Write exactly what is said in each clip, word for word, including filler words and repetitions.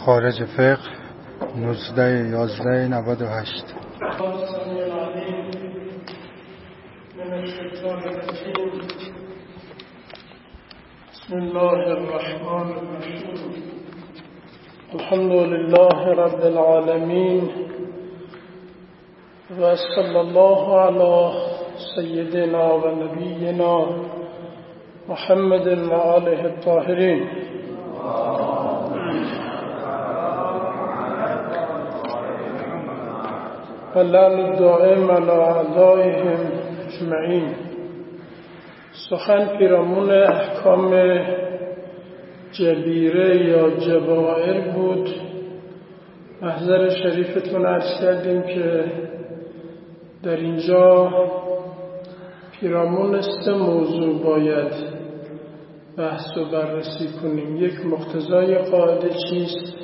خارج فقه نوزده یازده نود و هشت. بسم الله الرحمن الرحیم. الحمد لله رب العالمین و صلی الله علی سیدنا و نبینا محمد و آله الطاهرین. و لعن الدائم علی اعدائهم اجمعین. سخن پیرامون احکام جبیره یا جبائر بود. محضر شریفتون عرض کردیم که در اینجا پیرامون سه موضوع باید بحث و بررسی کنیم. یک، مقتضای قاعده چیست؟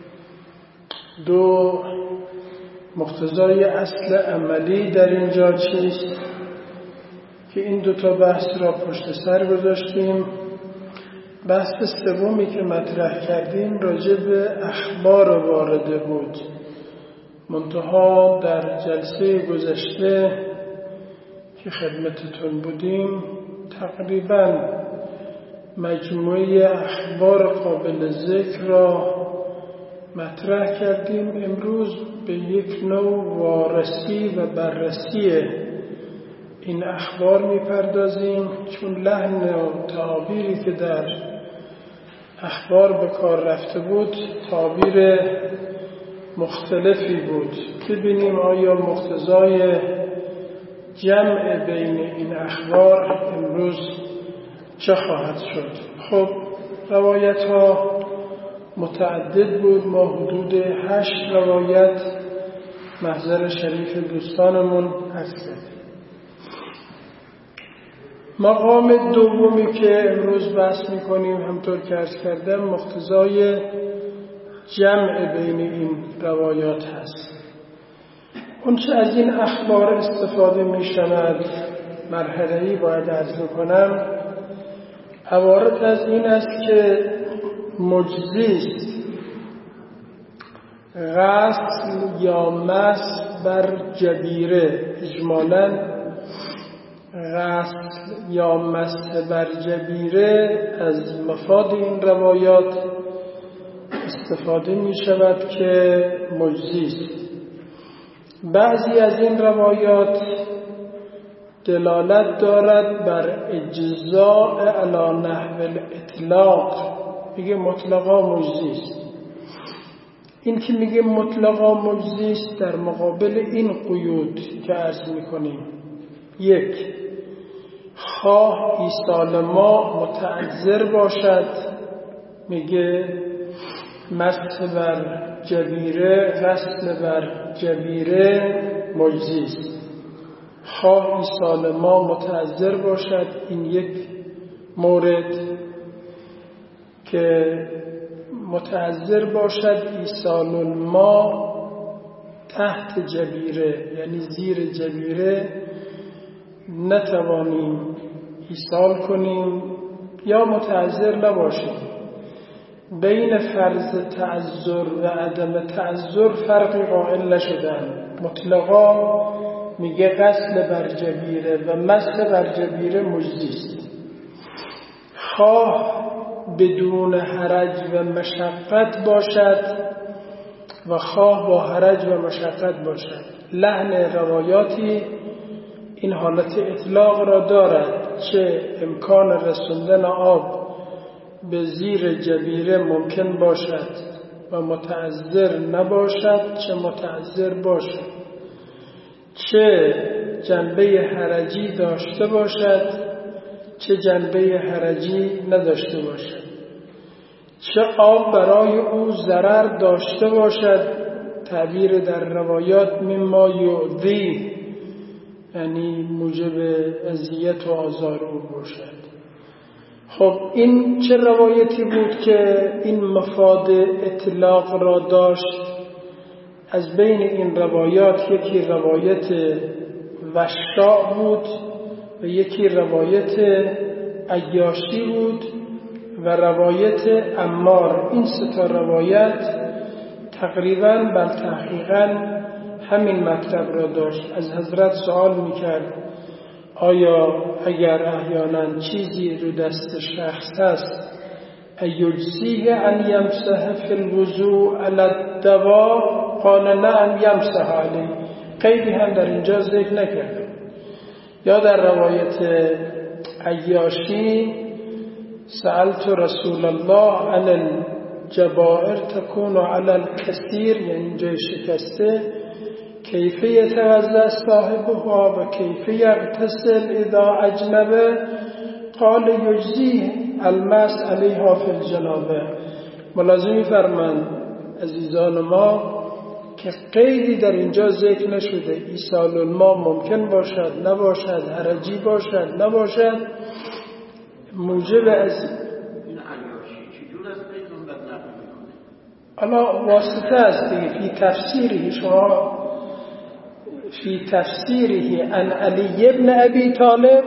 دو، مقتضای اصل عملی در اینجا چیست؟ که این دوتا بحث را پشت سر گذاشتیم. بحث سومی که مطرح کردیم راجع به اخبار وارده بود. منتها در جلسه گذشته که خدمتتون بودیم تقریبا مجموعه اخبار قابل ذکر را مطرح کردیم. امروز به یک نوع وارسی و بررسی این اخبار میپردازیم، چون لحن و تعابیری که در اخبار به کار رفته بود تعابیر مختلفی بود. ببینیم آیا مقتضای جمع بین این اخبار امروز چه خواهد شد. خب روایت ها متعدد بود. ما حدود هشت روایت محضر شریف دوستانمون هست. مقام دومی که امروز بحث میکنیم همطور که عرض کردم مقتضای جمع بین این روایات هست. اونچه از این اخبار استفاده میشود مرحله‌ای باید عرض کنم. عبارت از این است که مجزی است غسل یا مسح بر جبیره. اجمالاً غسل یا مسح بر جبیره از مفاد این روایات استفاده می شود که مجزی است. بعضی از این روایات دلالت دارد بر اجزاء علی نحو الاطلاق، میگه مطلقا مجزی است. این که میگه مطلقا مجزی است در مقابل این قیود که عرض میکنیم. یک، خواه ایصال ما متعذر باشد، میگه مسح بر جبیره غسل بر جبیره مجزی است. خواه ایصال ما متعذر باشد، این یک مورد که متعذر باشد ایصال ما تحت جبیره، یعنی زیر جبیره نتوانیم ایصال کنیم یا متعذر نباشیم. بین فرض تعذر و عدم تعذر فرقی قائل نشدن. مطلقا میگه غسل بر جبیره و مسح بر جبیره مجزی است. خواه بدون حرج و مشقت باشد و خواه با حرج و مشقت باشد. لحن روایاتی این حالت اطلاق را دارد، چه امکان رسوندن آب به زیر جبیره ممکن باشد و متعذر نباشد، چه متعذر باشد، چه جنبه حرجی داشته باشد، چه جنبه حرجی نداشته باشد، چه آب برای او ضرر داشته باشد. تعبیر در روایات مما یعذی، یعنی موجب اذیت و آزار او باشد. خب این چه روایتی بود که این مفاد اطلاق را داشت؟ از بین این روایات یکی روایت وشاع بود و یکی روایت عیاشی بود و روایت عمار. این سه تا روایت تقریباً بل تحقیقاً همین مطلب را داشت. از حضرت سوال میکرد آیا اگر احیانا چیزی رو دست شخص هست ایجزیه ان یمسح فی الوضوء علی الدواء؟ قال نعم یمسح علیه. قیدی هم در اینجا ذکر نکرده. یا در روایت عیاشی سألت رسول الله عن الجبائر تكون على الكثير، یعنی اینجا شکسته، کیف یتوضأ صاحبها و کیف یغتسل اذا اجنبه؟ قال یجزیه المس علیها فی الجنابه. ملازمی فرمان عزیزان ما که قیدی در اینجا ذکر نشده. ایصال الماء ممکن باشد نباشد، حرجی باشد نباشد، موجب از حالا واسطه است دیگه. فی تفسیری شما فی تفسیره عن علی ابن ابی طالب،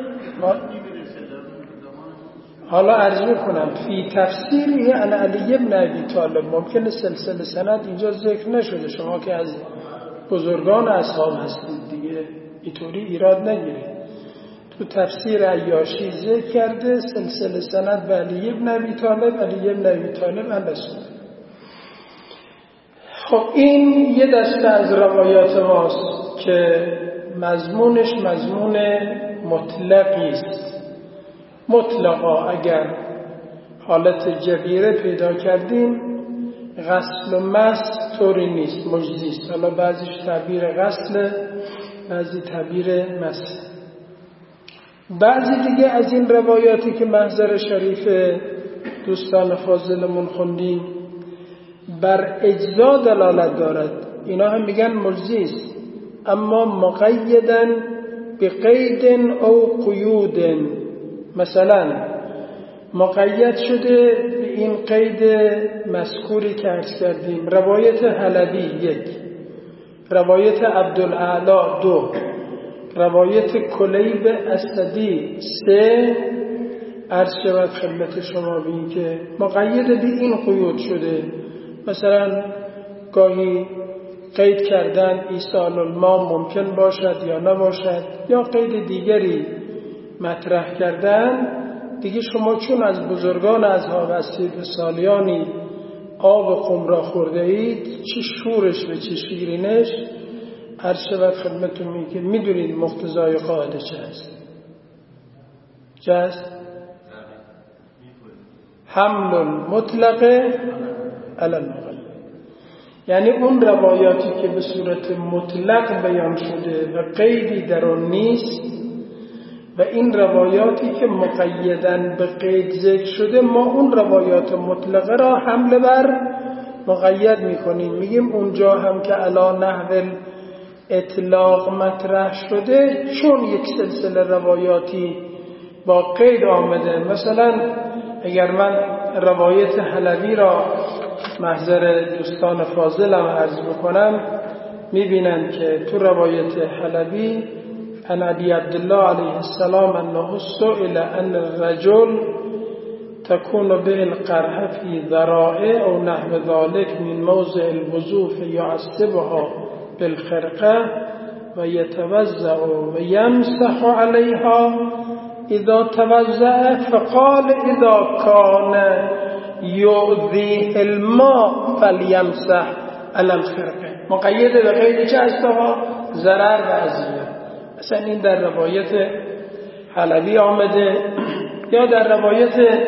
حالا عرض میکنم فی تفسیره عن علی ابن ابی طالب ممکنه سلسله سند اینجا ذکر نشده. شما که از بزرگان اصحاب هستید دیگه اینطوری ایراد نگیرید. تو تفسیر عیاشی ذکر کرده سلسله سند به علی ابن ابی طالب، علی ابن ابی طالب هم رسول. خب این یه دسته از روایات ماست که مضمونش مضمون مطلقی است. مطلقا اگر حالت جبیره پیدا کردیم غسل و مس طوری نیست، مجزی است. حالا بعضیش تعبیر غسل، بعضی تعبیر مس. بعضی دیگه از این روایاتی که محضر شریف دوستان فاضلمون خوندیم بر اجزا دلالت دارد، اینا هم میگن مجزی است، اما مقیدن به قید او قیود. مثلا مقید شده به این قید مذکوری که عرض کردیم. روایت حلبی یک، روایت عبدالاعلی دو، روایت کلیب اسدی سه. عرض شود خدمت شما بین که مقید به این قیود شده. مثلا گاهی قید کردن ایصال الماء ممکن باشد یا نباشد، یا قید دیگری مطرح کردن. دیگه شما چون از بزرگان اصحاب هستید و سالیانی آب خم را خورده اید، چه شورش و چه شیرینش، عرض شود خدمتون می که میدونید مقتضای قاعده چه هست. چه هست؟ حمل مطلق علی المقید. یعنی اون روایاتی که به صورت مطلق بیان شده و قیدی در آن نیست و این روایاتی که مقیدن به قید ذکر شده، ما اون روایات مطلقه را حمل بر مقید میکنیم. میگیم اونجا هم که علا نحو اطلاق مطرح شده، چون یک سلسله روایاتی با قید آمده. مثلا اگر من روایت حلبی را محضر دوستان فاضلم عرض بکنم، میبینن که تو روایت حلبی عن ابی عبدالله علیه السلام انه سئل ان الرجل تكون به القرحه في ذرائه او نحو ذلك من موضع الوضوء فيعصبها بالخرقه و يتوضأ و يمسح عليها اذا توضأ، فقال اذا كان یؤذی الماء فلیمسح علی الخرقه. مقید به قید چه هستها؟ ضرر و اذیت. مثلا این در روایت حلبی آمده، یا در روایت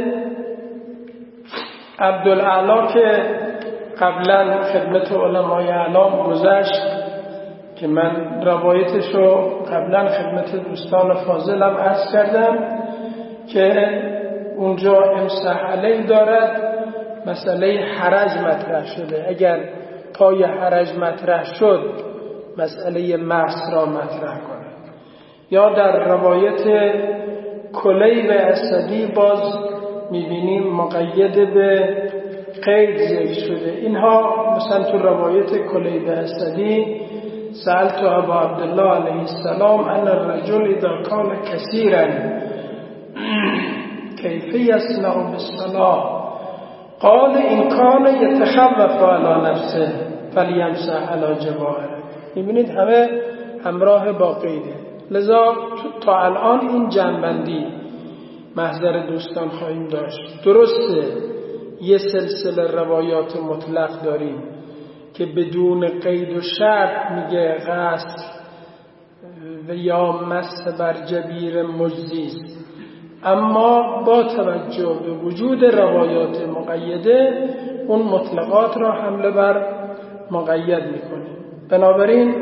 عبدالاعلی که قبلا خدمت علمای اعلام گذشت که من روایتش رو قبلا خدمت دوستان فاضلم عرض کردم که اونجا امسح علی دارد. مسئله حرج مطرح شده. اگر پای حرج مطرح شد مسئله مس را مطرح کنه. یا در روایت کلیب اسدی باز میبینیم مقید به قید ذکر شده. اینها مثلا تو روایت کلیب اسدی سألت ابا عبدالله علیه السلام ان الرجل اذا کان کثیرا کیف یصنع بالصلاة قال این کان یتخوف علی نفسه فلیمسح علی جباهه. میبینید همه همراه با قیده. لذا تا الان این جنبندی محضر دوستان خواهیم داشت. درسته یه سلسله روایات مطلق داریم که بدون قید و شرط میگه غسل و یا مسح بر جبیر مجزی، اما با توجه به وجود روایات مقیده اون مطلقات را حمله بر مقید میکنیم. بنابراین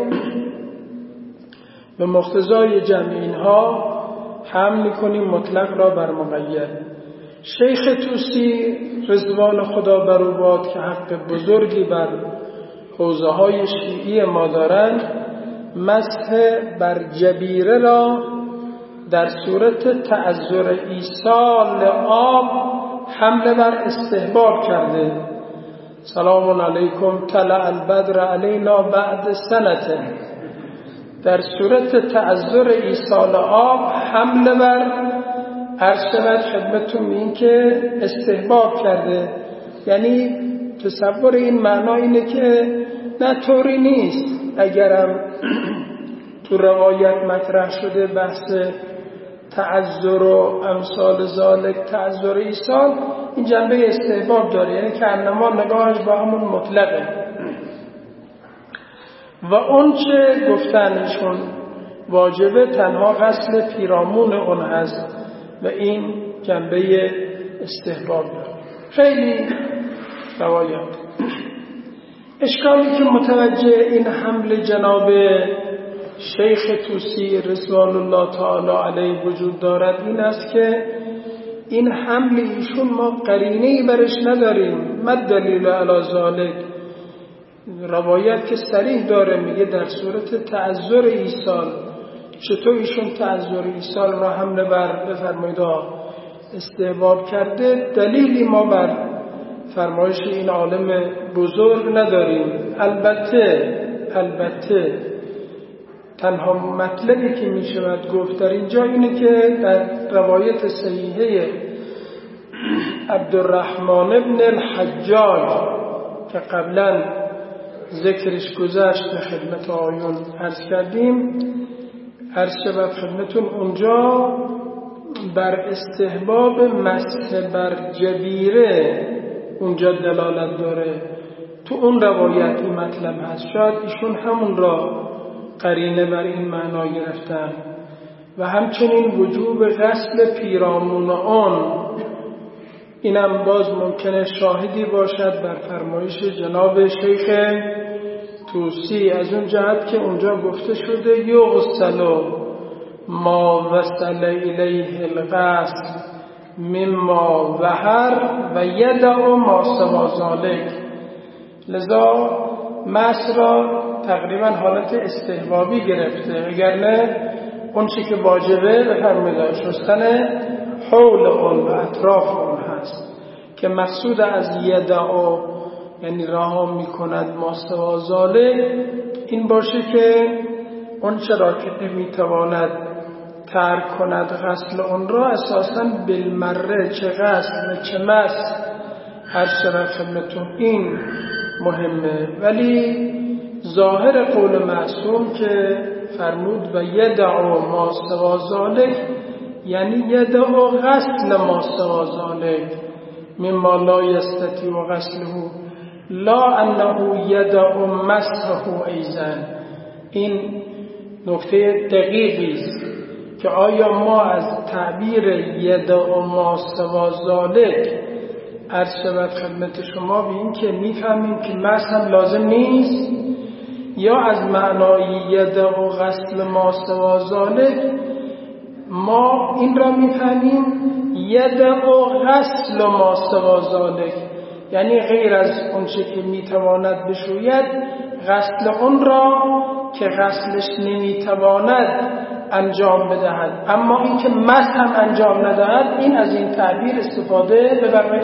به مقتضای جمع اینها حمل میکنیم مطلق را بر مقید. شیخ طوسی رضوان خدا بر او باد که حق بزرگی بر حوزه های شیعی ما دارند، مسح بر جبیره را در صورت تعذر ایصال آب حمله بر استحباب کرده. سلام علیکم طلع البدر علینا بعد سنته. در صورت تعذر ایصال آب حمله بر عرض شود خدمتتون این که استحباب کرده. یعنی تصور این معنا اینه که نه طوری نیست، اگرم تو روایت مطرح شده بحث تعذر و امثال ذالک تعذر ایصال، این جنبه استحباب داره، یعنی که انما نگاهش با همون مطلقه. و اون چه گفتنشون واجبه تنها غسل پیرامون اون هست و این جنبه استحباب داره. خیلی روایات. اشکالی که متوجه این حمل جناب شیخ طوسی رضوان الله تعالی علیه وجود دارد این است که این حمل ایشون ما قرینه‌ای برش نداریم. مد دلیل علی ذالک، روایت که صریح داره میگه در صورت تعذر ایصال. چطور ایشون تعذر ایصال را حمله بر بفرمایید استحباب کرده؟ دلیلی ما بر فرمایش این عالم بزرگ نداریم. البته البته تنها مطلبی که می شود گفت در اینجا اینه که در روایت صحیحه عبدالرحمن ابن الحجاج که قبلا ذکرش گذشت به خدمت آیون عرض کردیم، عرض شود خدمتون اونجا بر استحباب مسح بر جبیره اونجا دلالت داره. تو اون روایت این مطلب هست. شاید ایشون همون را قرینه بر این معنا گرفتن. و همچنین وجوب غسل پیرامون آن، اینم باز ممکنه شاهدی باشد بر فرمایش جناب شیخ طوسی، از اون جهت که اونجا گفته شده یغسل ما وصل الیه الغسل مما وهر و یدع ما سوا ذلک. لذا مسح را تقریبا حالت استحبابی گرفته، اگرنه اون چی که واجبه بفرمایید شستن حول اون و اطراف اون هست که مقصود از یدع یعنی رها میکند ما سوا ذلک این باشه که اون چرا که نمیتواند ترک کند غسل اون را اساساً بالمره چه غسل و چه مسح هر شرع خدمتون این مهمه. ولی ظاهر قول معصوم که فرمود و یدع ما سوا ذلک یعنی یدع غسل ما سوا ذلک مما لا یستطیع غسله لا انه یدع مسحه ایضا. این نکته دقیقی است که آیا ما از تعبیر یدع ما سوا ذلک عرض شود خدمت شما به این که میفهمیم که مسح هم لازم نیست، یا از معنای یدع غسل ما سوا ذلک ما این را میفهمیم یدع غسل ما سوا ذلک یعنی غیر از اون چه که میتواند بشوید غسل اون را که غسلش نمیتواند انجام بدهد. اما این که مسح هم انجام ندهد این از این تعبیر استفاده ببرمید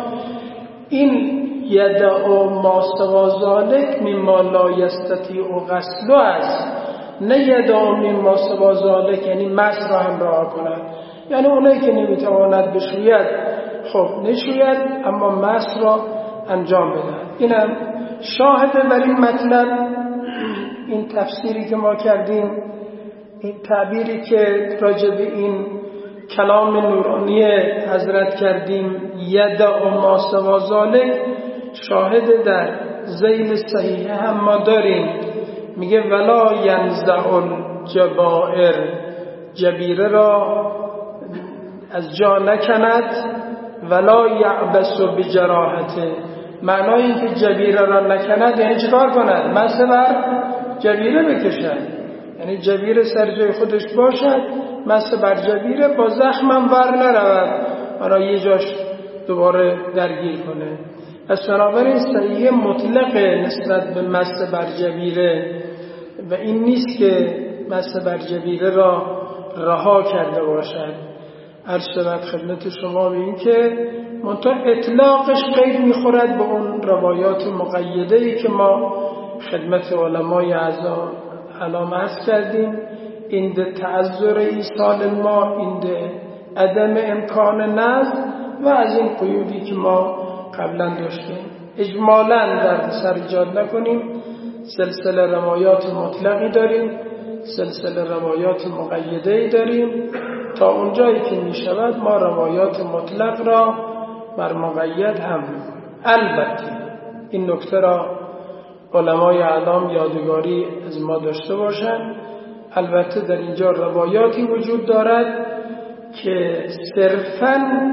این یدع ما سوا ذلک مما لا یستطیع غسله است، نه یدع مما سوا ذلک یعنی مسح را هم رها کند. یعنی اونایی که نمیتواند بشوید خب نشوید اما مس را انجام بدهد. اینم شاهده بر این مطلب این تفسیری که ما کردیم، این تعبیری که راجع به این کلام نورانی حضرت کردیم یدع ما سوا ذالک، شاهد در ذیل صحیح هم ما داریم، میگه ولا ینزع الجبائر، جبیره را از جا نکند، ولا یعبس بجراحته، معنای این که جبیره را نکند یعنی چیکار کند؟ مسح بر جبیره بکشد، یعنی جبیره سر جای خودش باشد، مسح بر جبیره، با زخمم ور نرود برای یه جاش دوباره درگیر کنه. از بنابراین صحیح مطلق نسبت به مسح بر جبیره و این نیست که مسح بر جبیره را رها کرده باشد. عرض شود خدمت شما به این که منتها اطلاقش قید میخورد به اون روایات مقیده‌ای که ما خدمت علمای اعظم علامه عرض کردیم، این تعذر ایصال الماء، این عدم امکان نزع و از این قیودی که ما قبلا داشتیم. اجمالا در سر ایجاد نکنیم، سلسله روایات مطلقی داریم، سلسله روایات مقیده‌ای داریم، تا اونجایی که می شود ما روایات مطلق را بر مقید هم میکنیم. البته این نکته را علمای اعلام یادگاری از ما داشته باشند، البته در اینجا روایاتی وجود دارد که صرفاً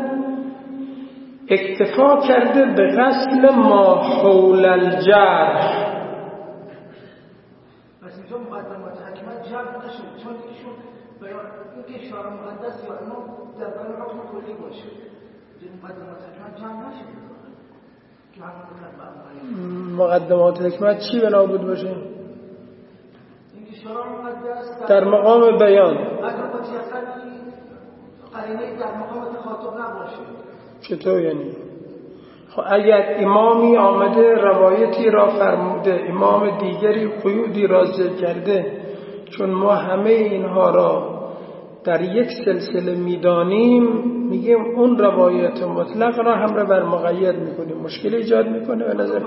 اکتفا کرده به غسل ما حول الجرح. پس اینجا مقدمات حکمت جمع نشد، چون ایشون بیان اینکه شارع مقدس یا امام در بیان حکم کلی باشه، مقدمات حکمت جمع نشد که همون مقدمات حکمت چی بنا بود باشه؟ اینکه شارع مقدس در مقام بیان اگر با تیقنی قرینه در مقام تخاطب نباشه. چطور یعنی؟ خب اگر امامی آمده روایتی را فرموده، امام دیگری قیودی را ذکر کرده، چون ما همه اینها را در یک سلسله میدانیم، میگیم اون روایت مطلق را هم را بر مقید میکنیم. مشکل ایجاد میکنه به نظر؟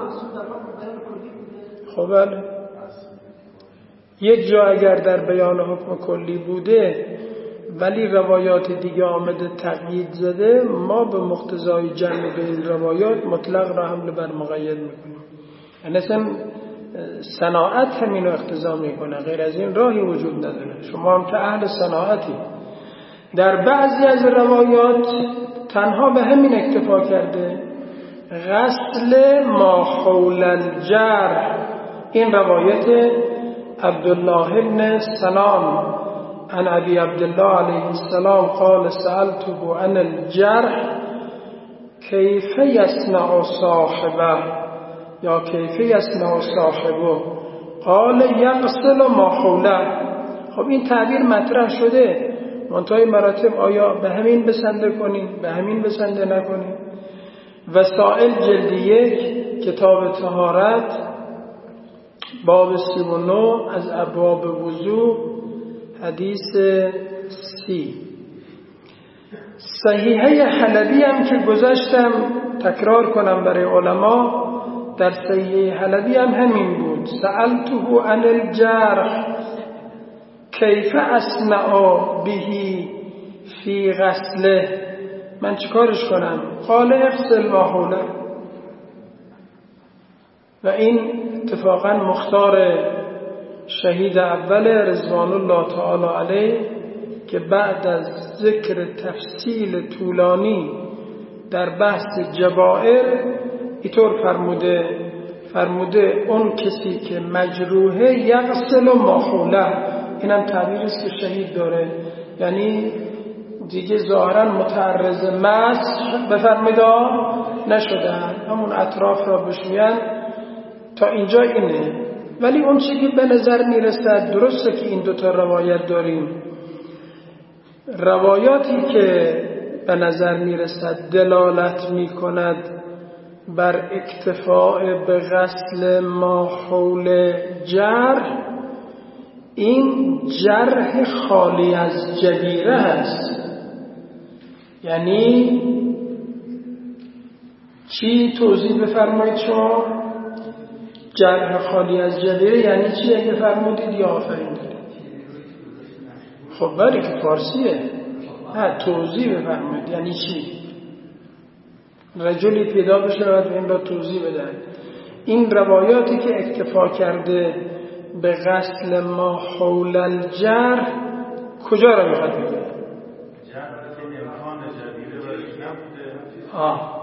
خب بله، یک جا اگر در بیان حکم کلی بوده ولی روایات دیگه آمده تقیید زده، ما به مقتضای جمع بین روایات مطلق را حمل بر مقید میکنیم. یعنی اصلا صناعت همین رو اقتضا میکنه، غیر از این راهی وجود نداره. شما هم که اهل صناعتی، در بعضی از روایات تنها به همین اکتفا کرده، غسل ما حول الجرح. این روایت عبدالله بن سلام عن ابي عبد الله عليه السلام قال سألته عن الجرح كيف يصنع صاحبه یا كيف يصنع صاحبه قال يغسل ما حوله. خب این تعبیر مطرح شده، منتهای مراتب آیا به همین بسنده کنیم، به همین بسنده نکنیم؟ وسائل جلد یک کتاب طهارت باب سی و نه از ابواب وضو حدیث سی. صحیحه حلبی هم که گذاشتم تکرار کنم برای علما، در صحیحه حلبی هم همین بود. سألته عن الجرح کیف اصنع به فی غسله، من چیکارش کنم؟ قال اغسل ما حوله. و این اتفاقا مختار شهید اول رضوان الله تعالی علیه که بعد از ذکر تفصیل طولانی در بحث جبائر اینطور فرموده فرموده اون کسی که مجروحه یغسل ما حوله. اینم تعبیر است که شهید داره، یعنی دیگه ظاهرا متعرض مسح بفرمایید نشدن، همون اطراف را بشوین. تا اینجا اینه. ولی اون چیزی که به نظر میرسد، درسته که این دوتا روایت داریم، روایاتی که به نظر میرسد دلالت میکند بر اکتفاء به غسل ما حول جرح، این جرح خالی از جبیره هست. یعنی چی توضیح بفرمایید شما؟ جرح خالی از جبیره یعنی چی اگه فرمودید یا آفرین دارید؟ خب بله که فارسیه. نه توضیح بفرمایید یعنی چی؟ رجلی پیدا بشه و این را توضیح بده. این روایاتی که اکتفا کرده به غسل ما حول الجرح کجا را میخواد بگه؟ جرح که امکان جبیره برش نبوده. آه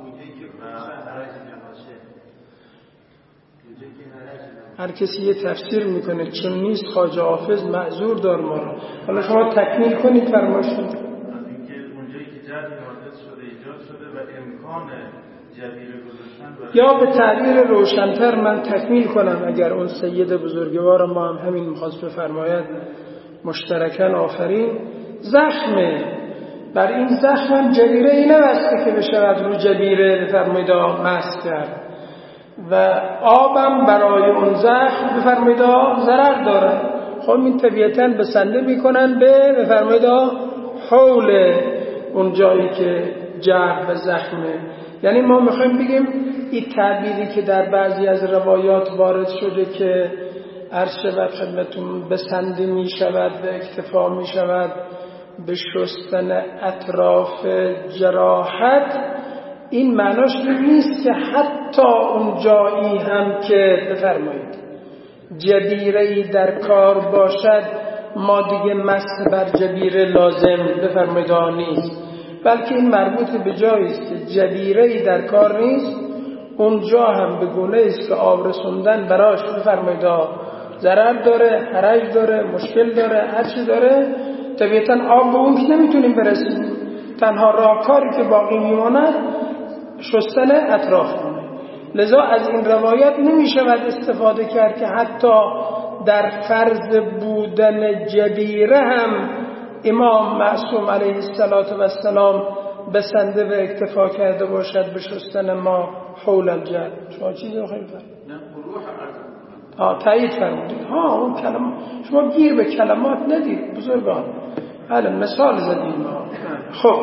هر کسی یه تفسیر میکنه چون نیست خواجه حافظ معذور دار ما رو. حالا شما تکمیل کنید فرمایشون. از اینکه اونجایی که جرح حادث شده ایجاد شده و امکان جبیره گذاشتن یا به تعبیر روشن‌تر من تکمیل کنم اگر اون سید بزرگوار ما هم همین می‌خواست بفرماید مشترکاً آفرین. زخمه بر این زخم جبیره ای نبسته که بشود رو جبیره بفرمایید مس کرد و آبم برای اون زخم بفرمایید ضرر داره. خب این طبیعتاً بسنده میکنن به بفرمایید حول اون جایی که جرح و زخمه. یعنی ما میخوایم بگیم این تعبیری که در بعضی از روایات وارد شده که عرض شود خدمتون بسنده میشود و اکتفا میشود به شستن اطراف جراحت، این معناش نیست که حتی اون جایی هم که بفرمایید جبیره‌ای در کار باشد ما دیگه مسح بر جبیره لازم بفرمایید نیست، بلکه این مربوط به جایی است که جبیره‌ای در کار نیست، اونجا هم به گونه است که آب رسوندن براش بفرمایید ضرر داره، حرج داره، مشکل داره، هر چی داره. طبیعتاً آب به اون که نمیتونیم برسیم، تنها راهکاری که باقی میماند شستن اطراف مونه. لذا از این روایت نمیشود استفاده کرد که حتی در فرض بودن جبیره هم امام معصوم علیه السلام بسنده و اکتفا کرده باشد به شستن ما حول الجرح. شما چیزی رو خیلی فرمودید؟ آه تایید فرمودید. ها اون کلمات شما گیر به کلمات ندید بزرگان. بله مثال زدیم. خب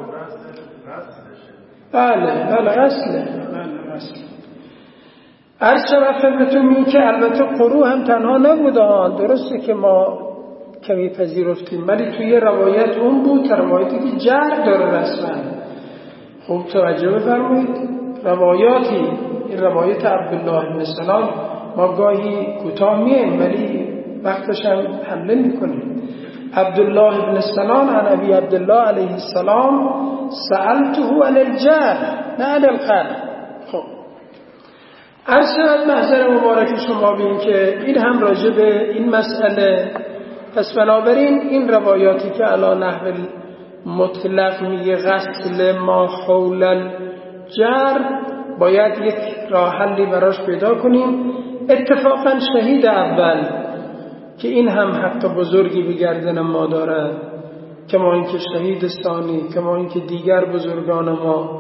بله بله اصله بله اصله عرض شود خدمتون این که البته قرو هم تنها نبوده ها، درسته که ما کمی پذیرفتیم ولی توی روایت اون بود روایتی که جرح داره رسما. خوب توجه بفرمایید روایاتی، این روایت عبدالله بن سلام ما گاهی کوتاه میایم ولی وقتش هم حمله میکنیم. عبدالله بن سلام عن ابی عبدالله علیه السلام سألته عن الجرح نه عن القرح. خب عرض شد محضر مبارک شما بین که این هم راجع به این مسئله. پس بنابراین این روایاتی که علی نحو مطلق میگه غسل ما حول الجرح باید یک راه حلی براش پیدا کنیم. اتفاقا شهید اول که این هم حق بزرگی به گردن ما داره، کما اینکه شهید ثانی، کما اینکه دیگر بزرگان ما.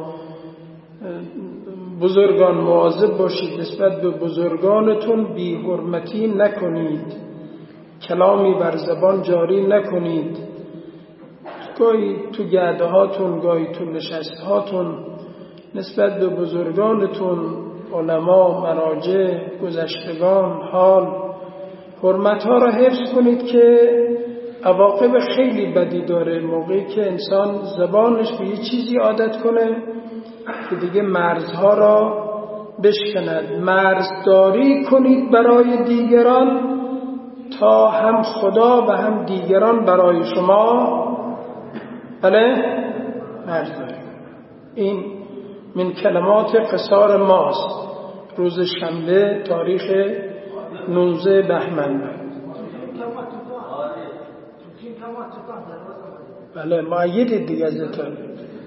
بزرگان مواظب باشید نسبت به بزرگانتون بی حرمتی نکنید، کلامی بر زبان جاری نکنید، گاهی تو گرده هاتون گاهی تو نشست هاتون نسبت به بزرگانتون علما، مراجع، گذشتگان، حال حرمت ها را حفظ کنید که عواقب خیلی بدی داره. موقعی که انسان زبانش به یه چیزی عادت کنه که دیگه مرزها را بشکند. مرزداری کنید برای دیگران تا هم خدا و هم دیگران برای شما بله مرزداری. این من کلمات قصار ماست. روز شنبه تاریخ نوزده بهمن. بله معید دیگه ازتون.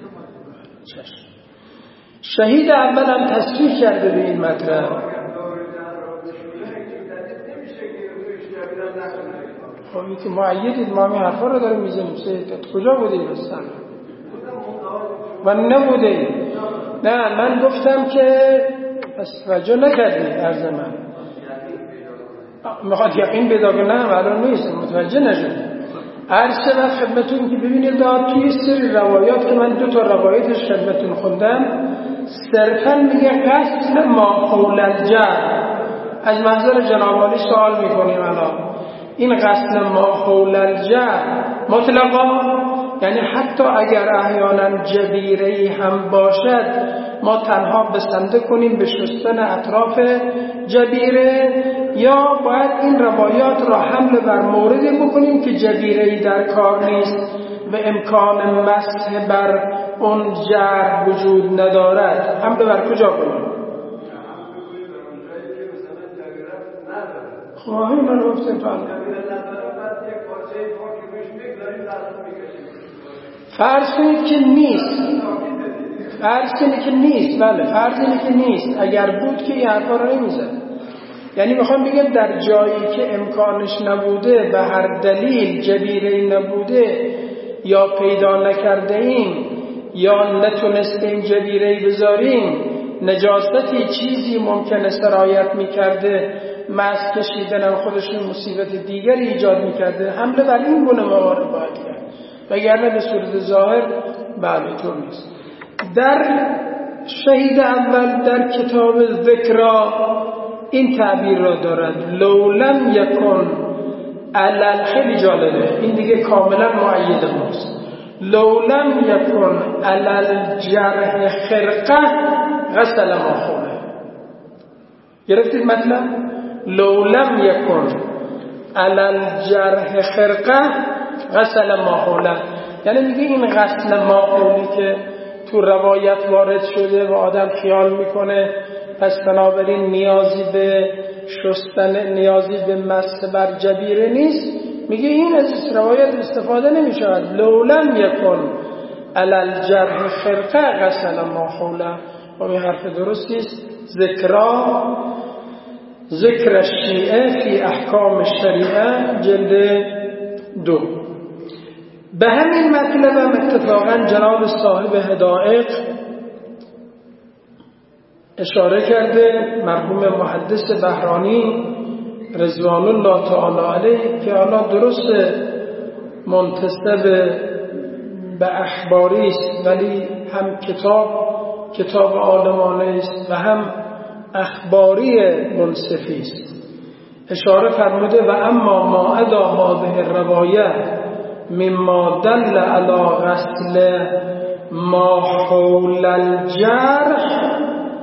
شهید اول هم تصریح کرده به این مطلب. خب این که معیدید ما همین حرفا رو داریم میزنیم. سیدت کجا بودید اصلا؟ و نبوده. نه من گفتم که پس توجه نکردید عرض من. میخواد یقین پیدا کنه نه معلوم نیست متوجه نشد. عرض شد خدمتون که ببینید توی سری روایات که من دو تا روایتش خدمتون خوندم صرفا میگه غسل ما حول الجرح. از منظر جناب عالی سوال میکنیم الان این غسل ما حول الجرح مطلقا، یعنی حتی اگر احیانا جبیره‌ای هم باشد ما تنها بسنده کنیم به شستن اطراف جبیره، یا باید این روایات را حمل بر موردی بکنیم که جبیره‌ای در کار نیست و امکان مسح بر اون جرح وجود ندارد؟ حمل بر کجا کنیم؟ خب همین رو گفتیم فرض کنید که نیست، فرض کنید که نیست، بله فرض کنید که نیست، اگر بود که این حرفا رو نمیزد. یعنی میخوام بگم در جایی که امکانش نبوده به هر دلیل جبیره‌ای نبوده یا پیدا نکرده ایم یا نتونستیم جبیره‌ای بذاریم، نجاستی چیزی ممکنه سرایت میکرده، مس کشیدن خودشون مصیبت دیگری ایجاد میکرده، حمله بر این گونه موارد باید کرد، وگرنه به صورت ظاهر بله طور نیست. در شهید اول در کتاب ذکرا این تعبیر را دارد لو لم یکن علل، خیلی جالبه این دیگه کاملا مؤید ماست، لو لم یکن علل جرح خرقه غسل ما خوله. گرفتید مطلب؟ لو لم یکن علل جرح خرقه غسل ما خوله، یعنی میگه این غسل ما خولی که تو روایت وارد شده و آدم خیال میکنه پس بنابراین نیازی به شستن، نیازی به مسح بر جبیره نیست، میگه این از روایت استفاده نمیشود. لو لم یکن علل جرح خرقه غسل ما خوله. و این حرف درستی است. ذکرا ذکر الشیعه فی احکام شریعه جلد دو. به همین مطلب هم اتفاقا جناب صاحب هدایق اشاره کرده، مرحوم محدث بهرانی رضوان الله تعالی علیه، که حالا درست منتسب به اخباری است ولی هم کتاب کتاب عالمانه است و هم اخباری منصفی است. اشاره فرموده و اما ما ادا هذه الروایه مما دل علی غسل ما حول الجرح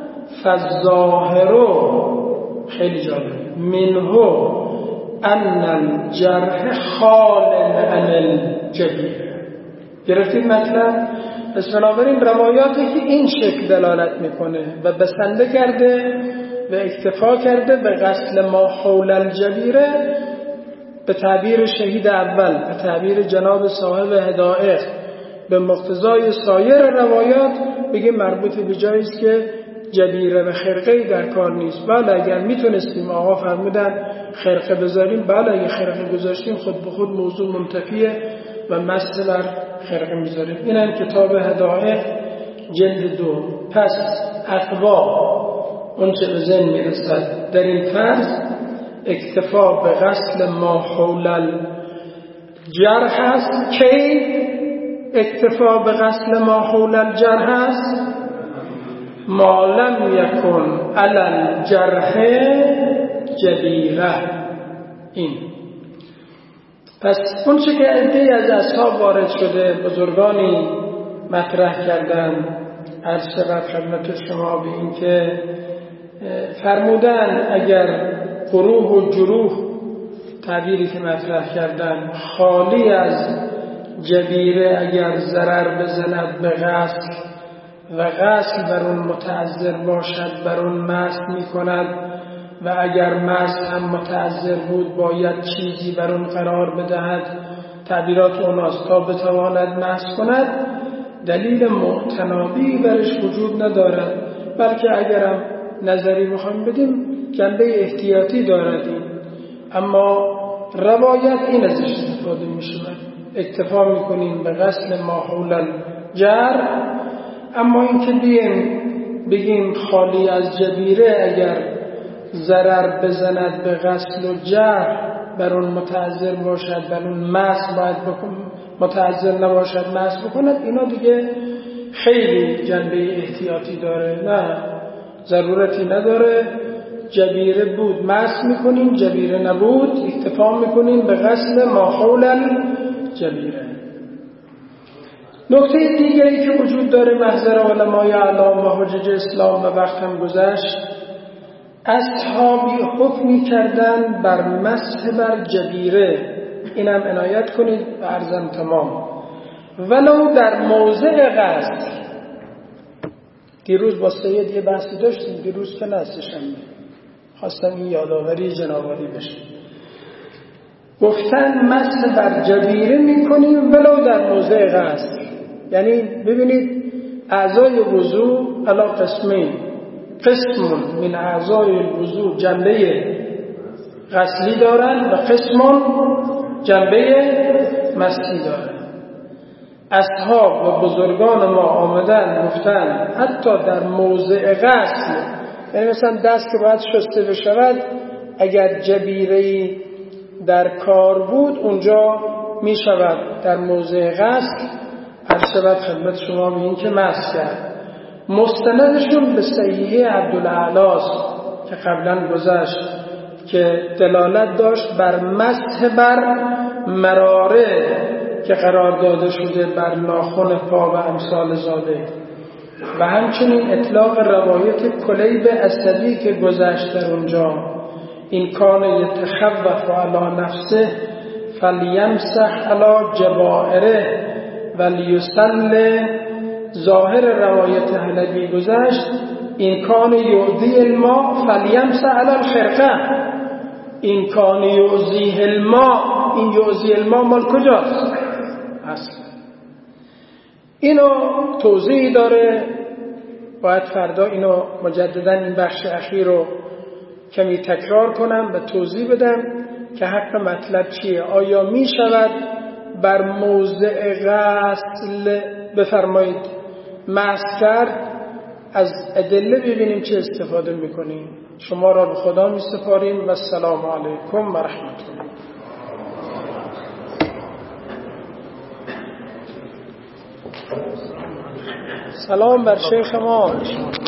فالظاهر، خیلی جالب، منه ان الجرح خال عن الجبیر. گرفتید مطلب؟ پس بنابراین روایاتی که این شکل دلالت میکنه و بسنده کرده و اکتفا کرده به غسل ما حول الجبیره، به تعبیر شهید اول، به تعبیر جناب صاحب هدایق، به مقتضای سایر روایات بگه مربوط به جایی است که جبیره و خرقه در کار نیست. بله اگر میتونستیم، آقا فرمودن خرقه بذاریم، بله اگر خرقه گذاشتیم خود به خود موضوع منتفیه و مسح بر خرقه میذاریم. این هم کتاب هدایق جلد دو. پس اقوا اون چه به ذهن میرسد در این فرض اکتفا به غسل ما حول الجرح است. کی اکتفا به غسل ما حول الجرح است؟ ما لم یکن علی الجرح جبیره. این پس اون چه که عده‌ای از اصحاب وارد شده، بزرگانی مطرح کردن، عرض شود خدمت شما به این که فرمودن اگر قروح و جروح، تعبیری که مطرح کردن، خالی از جبیره اگر ضرر بزند به غسل و غسل بر اون متعذر باشد بر اون مسح می کند و اگر مسح هم متعذر بود باید چیزی بر اون قرار بدهد، تعبیرات اوناست، تا بتواند مسح کند. دلیل معتنابی برش وجود ندارد، بلکه اگرم نظری بخوایم بدیم جنبه احتیاطی دارد این. اما روایت این ازش استفاده می شود، اکتفا می کنیم به غسل ما حول الجرح. اما این که بیم بگیم خالی از جبیره اگر ضرر بزند به غسل و جرح بر اون متعذر باشد، بر اون مسح باید بکن، متعذر نباشد مسح بکند، اینا دیگه خیلی جنبه احتیاطی داره، نه ضرورتی نداره. جبیره بود مس میکنین، جبیره نبود اکتفا میکنین به غسل ما حول الجبیره. نکته دیگری که وجود داره محضر علمای اعلام و حجج اسلام و وقت هم گذشت، اصحابی حکمی کردن بر مسح بر جبیره، اینم عنایت کنید و عرضم تمام، ولو در موضع غسل. دیروز با سید یه بحثی داشتیم، دیروز که نستشم خواستم این یادآوری جنابالی بشه. گفتن مسح بر جبیره میکنیم ولو در موضع غسل، یعنی ببینید اعضای وضو علی قسمین، قسم من اعضای الوضو جنبه غسلی دارن و قسم جنبه مسحی دارن. اصحاب و بزرگان ما آمدن گفتن حتی در موضع غسل، یعنی مثلا دست که باید شسته بشود اگر جبیره‌ای در کار بود اونجا می شود در موضع غسل هر شود خدمت شما به این که مسح کرد. مستندشون به صحیحه عبدالعلاست که قبلا گذشت که دلالت داشت بر مسح بر مراره که قرار داده شده بر ناخن پا و امثال ذالک، و همچنین اطلاق روایت کلیب اسدی که گذشت در اونجا، این کان یتخوف علی نفسه فلیمسح علی جبائره ولیسل. ظاهر روایت حلبی گذشت این کان یعذی الماء فلیمسح علی الخرقه، این کان یعذیه الماء، این یعذی الماء مال کجاست اصلا؟ اینو توضیح داره، باید فردا اینو مجددا این بخش اخیر رو کمی تکرار کنم و توضیح بدم که حق مطلب چیه. آیا می شود بر موضع غسل بفرمایید مسح کرد؟ از ادله ببینیم چه استفاده میکنیم. شما را به خدا می سپاریم و السلام علیکم و رحمت الله. سلام بر شیخ ما.